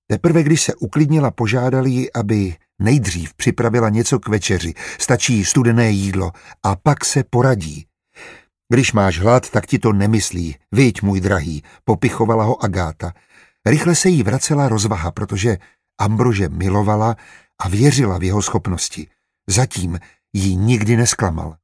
Teprve když se uklidnila, požádali ji, aby nejdřív připravila něco k večeři, stačí studené jídlo a pak se poradí. Když máš hlad, tak ti to nemyslí, viď, můj drahý, popichovala ho Agáta. Rychle se jí vracela rozvaha, protože Ambrože milovala a věřila v jeho schopnosti. Zatím jí nikdy nesklamal.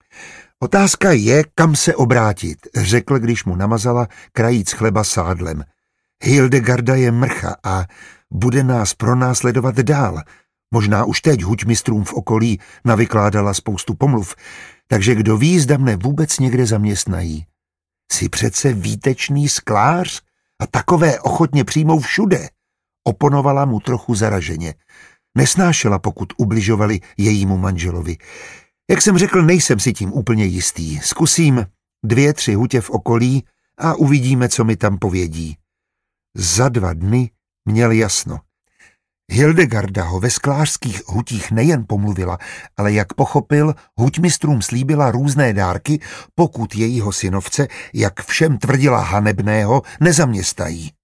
Otázka je, kam se obrátit, řekl, když mu namazala krajíc chleba sádlem. Hildegarda je mrcha a bude nás pronásledovat dál. Možná už teď huťmistrům v okolí navykládala spoustu pomluv, takže kdo ví, zda mne vůbec někde zaměstnají. Jsi přece výtečný sklář a takové ochotně přijmou všude, oponovala mu trochu zaraženě. Nesnášela, pokud ubližovali jejímu manželovi. Jak jsem řekl, nejsem si tím úplně jistý. Zkusím 2-3 hutě v okolí a uvidíme, co mi tam povědí. Za 2 dny měl jasno. Hildegarda ho ve sklářských hutích nejen pomluvila, ale jak pochopil, huťmistrům slíbila různé dárky, pokud jejího synovce, jak všem tvrdila hanebného, nezaměstnají.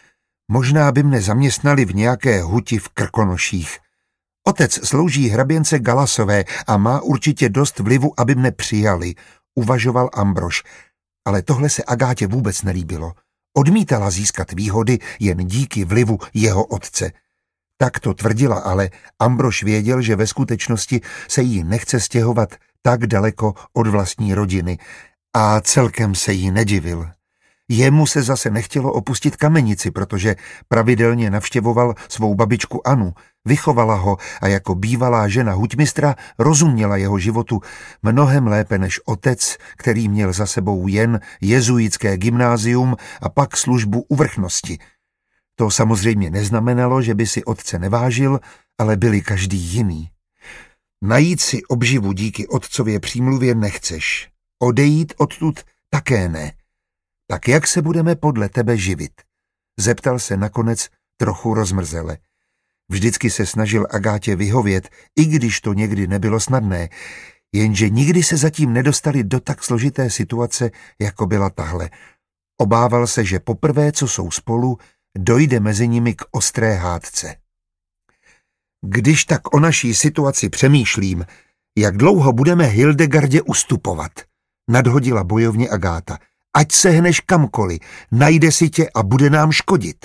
Možná by mne zaměstnali v nějaké huti v Krkonoších. Otec slouží hraběnce Galasové a má určitě dost vlivu, aby mne přijali, uvažoval Ambrož, ale tohle se Agátě vůbec nelíbilo. Odmítala získat výhody jen díky vlivu jeho otce. Tak to tvrdila, ale Ambrož věděl, že ve skutečnosti se jí nechce stěhovat tak daleko od vlastní rodiny a celkem se jí nedivil. Jemu se zase nechtělo opustit Kamenici, protože pravidelně navštěvoval svou babičku Anu, vychovala ho a jako bývalá žena huťmistra rozuměla jeho životu mnohem lépe než otec, který měl za sebou jen jezuitské gymnázium a pak službu u vrchnosti. To samozřejmě neznamenalo, že by si otce nevážil, ale byli každý jiný. Najít si obživu díky otcově přímluvě nechceš, odejít odtud také ne. Tak jak se budeme podle tebe živit? Zeptal se nakonec trochu rozmrzele. Vždycky se snažil Agátě vyhovět, i když to někdy nebylo snadné, jenže nikdy se zatím nedostali do tak složité situace, jako byla tahle. Obával se, že poprvé, co jsou spolu, dojde mezi nimi k ostré hádce. Když tak o naší situaci přemýšlím, jak dlouho budeme Hildegardě ustupovat, nadhodila bojovně Agáta. Ať se hneš kamkoliv, najde si tě a bude nám škodit.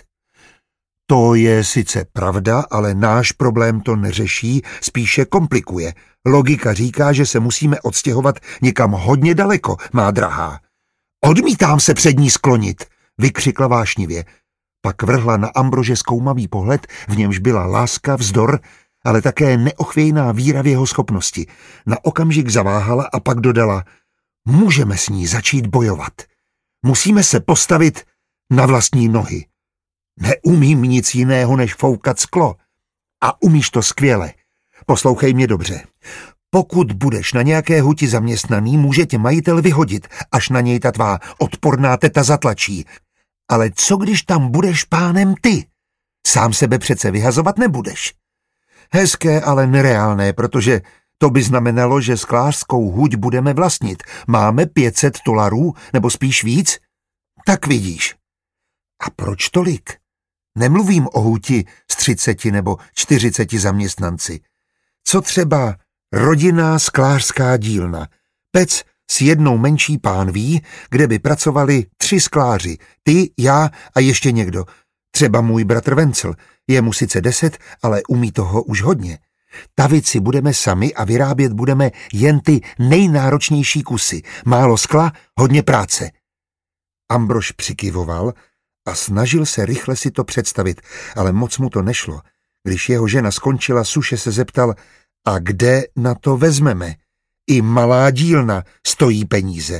To je sice pravda, ale náš problém to neřeší, spíše komplikuje. Logika říká, že se musíme odstěhovat někam hodně daleko, má drahá. Odmítám se před ní sklonit, vykřikla vášnivě. Pak vrhla na Ambrože zkoumavý pohled, v němž byla láska, vzdor, ale také neochvějná víra v jeho schopnosti. Na okamžik zaváhala a pak dodala, můžeme s ní začít bojovat. Musíme se postavit na vlastní nohy. Neumím nic jiného, než foukat sklo. A umíš to skvěle. Poslouchej mě dobře. Pokud budeš na nějaké huti zaměstnaný, může tě majitel vyhodit, až na něj ta tvá odporná teta zatlačí. Ale co když tam budeš pánem ty? Sám sebe přece vyhazovat nebudeš. Hezké, ale nereálné, protože to by znamenalo, že sklářskou huť budeme vlastnit. Máme $500, nebo spíš víc? Tak vidíš. A proč tolik? Nemluvím o huti s 30 nebo 40 zaměstnanci. Co třeba rodinná sklářská dílna, pec s jednou menší pánví, kde by pracovali 3 skláři, ty, já a ještě někdo. Třeba můj bratr Vencel, je mu sice 10, ale umí toho už hodně. Tavit si budeme sami a vyrábět budeme jen ty nejnáročnější kusy. Málo skla, hodně práce. Ambrož přikyvoval a snažil se rychle si to představit, ale moc mu to nešlo. Když jeho žena skončila, suše se zeptal, a kde na to vezmeme? I malá dílna stojí peníze.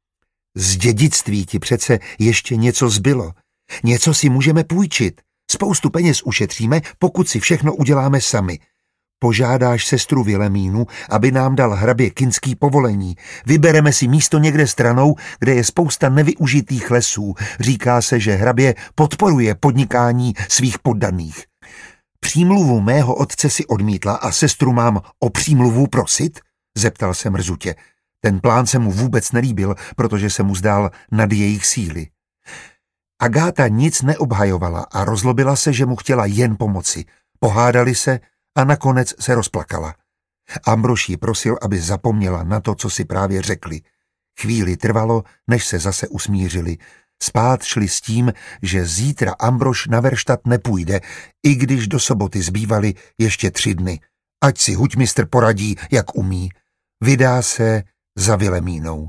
Z dědictví ti přece ještě něco zbylo. Něco si můžeme půjčit. Spoustu peněz ušetříme, pokud si všechno uděláme sami. Požádáš sestru Vilemínu, aby nám dal hrabě Kinský povolení. Vybereme si místo někde stranou, kde je spousta nevyužitých lesů. Říká se, že hrabě podporuje podnikání svých poddaných. Přímluvu mého otce si odmítla a sestru mám o přímluvu prosit? Zeptal se mrzutě. Ten plán se mu vůbec nelíbil, protože se mu zdál nad jejich síly. Agáta nic neobhajovala a rozlobila se, že mu chtěla jen pomoci. Pohádali se a nakonec se rozplakala. Ambrož ji prosil, aby zapomněla na to, co si právě řekli. Chvíli trvalo, než se zase usmířili. Spát šli s tím, že zítra Ambrož na verštat nepůjde, i když do soboty zbývaly ještě 3 dny. Ať si huťmistr poradí, jak umí. Vydá se za Vilemínou.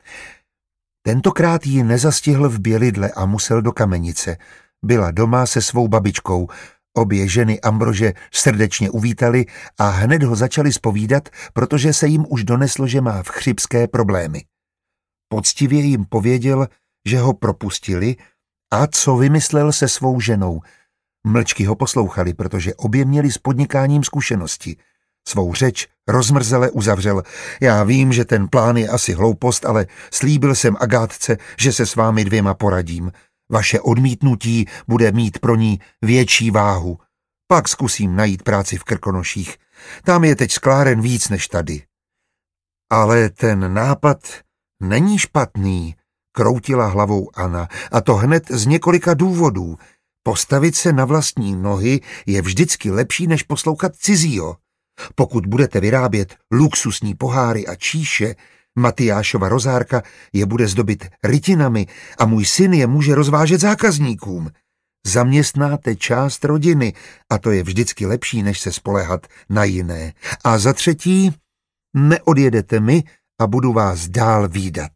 Tentokrát ji nezastihl v Bělidle a musel do Kamenice. Byla doma se svou babičkou. Obě ženy Ambrože srdečně uvítali a hned ho začali zpovídat, protože se jim už doneslo, že má vchřipské problémy. Poctivě jim pověděl, že ho propustili a co vymyslel se svou ženou. Mlčky ho poslouchali, protože obě měli s podnikáním zkušenosti. Svou řeč rozmrzele uzavřel. Já vím, že ten plán je asi hloupost, ale slíbil jsem Agátce, že se s vámi 2 poradím. Vaše odmítnutí bude mít pro ní větší váhu. Pak zkusím najít práci v Krkonoších. Tam je teď skláren víc než tady. Ale ten nápad není špatný, kroutila hlavou Anna, a to hned z několika důvodů. Postavit se na vlastní nohy je vždycky lepší, než poslouchat cizího. Pokud budete vyrábět luxusní poháry a číše, Matyášova rozhárka je bude zdobit rytinami a můj syn je může rozvážet zákazníkům. Zaměstnáte část rodiny a to je vždycky lepší, než se spoléhat na jiné. A za třetí, neodjedete mi a budu vás dál vídat.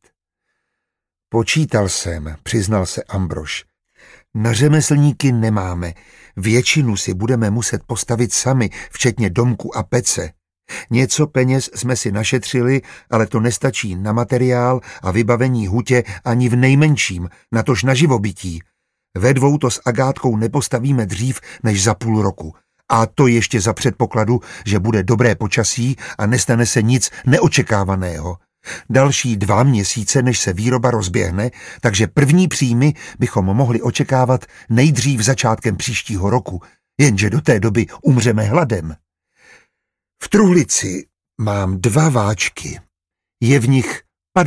Počítal jsem, přiznal se Ambrož. Na řemeslníky nemáme. Většinu si budeme muset postavit sami, včetně domku a pece. Něco peněz jsme si našetřili, ale to nestačí na materiál a vybavení hutě ani v nejmenším, natož na živobytí. Ve 2 to s Agátkou nepostavíme dřív než za půl roku. A to ještě za předpokladu, že bude dobré počasí a nestane se nic neočekávaného. Další 2 měsíce, než se výroba rozběhne, takže první příjmy bychom mohli očekávat nejdřív začátkem příštího roku, jenže do té doby umřeme hladem. V truhlici mám 2 váčky. Je v nich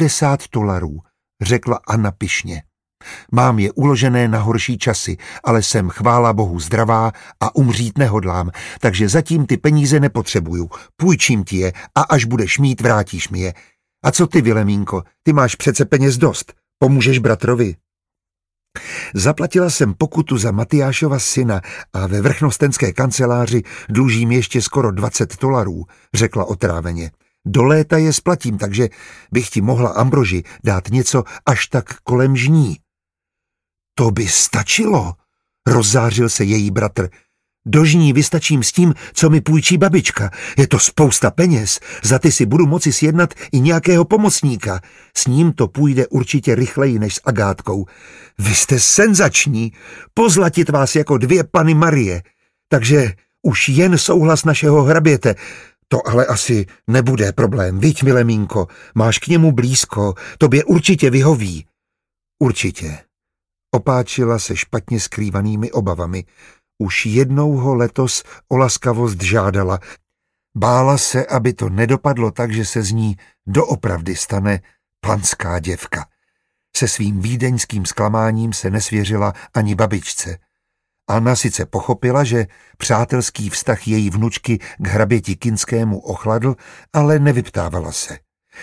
$50, řekla Anna pyšně. Mám je uložené na horší časy, ale jsem chvála Bohu zdravá a umřít nehodlám, takže zatím ty peníze nepotřebuju. Půjčím ti je a až budeš mít, vrátíš mi je. A co ty, Vilemínko, ty máš přece peněz dost. Pomůžeš bratrovi? Zaplatila jsem pokutu za Matyášova syna a ve vrchnostenské kanceláři dlužím ještě skoro $20, řekla otráveně. Do léta je splatím, takže bych ti mohla, Ambroži, dát něco až tak kolem žní. To by stačilo, rozzářil se její bratr. Do žní vystačím s tím, co mi půjčí babička. Je to spousta peněz, za ty si budu moci sjednat i nějakého pomocníka. S ním to půjde určitě rychleji než s Agátkou. Vy jste senzační, pozlatit vás jako 2 Panny Marie. Takže už jen souhlas našeho hraběte. To ale asi nebude problém, viď, Vilemínko, máš k němu blízko, tobě určitě vyhoví. Určitě, opáčila se špatně skrývanými obavami. Už jednou ho letos o laskavost žádala. Bála se, aby to nedopadlo tak, že se z ní doopravdy stane panská děvka. Se svým vídeňským zklamáním se nesvěřila ani babičce. Anna sice pochopila, že přátelský vztah její vnučky k hraběti Kinskému ochladl, ale nevyptávala se.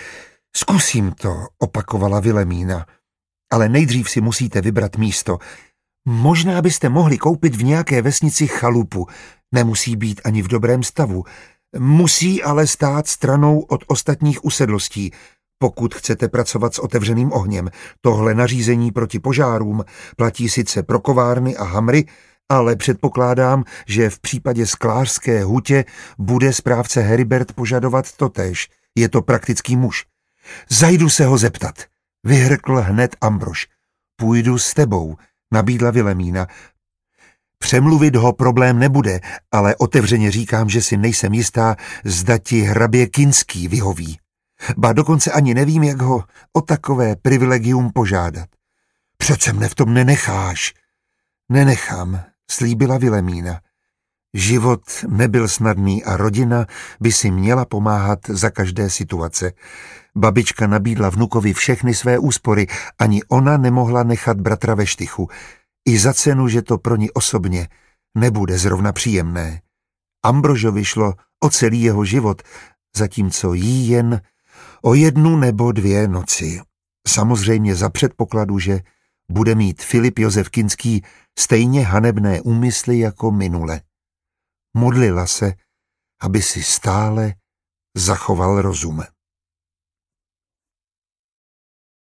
Zkusím to, opakovala Vilemína, ale nejdřív si musíte vybrat místo. Možná byste mohli koupit v nějaké vesnici chalupu. Nemusí být ani v dobrém stavu. Musí ale stát stranou od ostatních usedlostí, pokud chcete pracovat s otevřeným ohněm. Tohle nařízení proti požárům platí sice pro kovárny a hamry, ale předpokládám, že v případě sklářské hutě bude správce Heribert požadovat totéž. Je to praktický muž. Zajdu se ho zeptat, vyhrkl hned Ambrož. Půjdu s tebou, nabídla Vilemína. Přemluvit ho problém nebude, ale otevřeně říkám, že si nejsem jistá, zda ti hrabě Kinský vyhoví. Ba dokonce ani nevím, jak ho o takové privilegium požádat. Přece mne v tom nenecháš. Nenechám, slíbila Vilemína. Život nebyl snadný a rodina by si měla pomáhat za každé situace. Babička nabídla vnukovi všechny své úspory, ani ona nemohla nechat bratra ve štychu. I za cenu, že to pro ní osobně nebude zrovna příjemné. Ambrožovi šlo o celý jeho život, zatímco jí jen o 1 nebo 2 noci. Samozřejmě za předpokladu, že bude mít Filip Josef Kinský stejně hanebné úmysly jako minule. Modlila se, aby si stále zachoval rozum.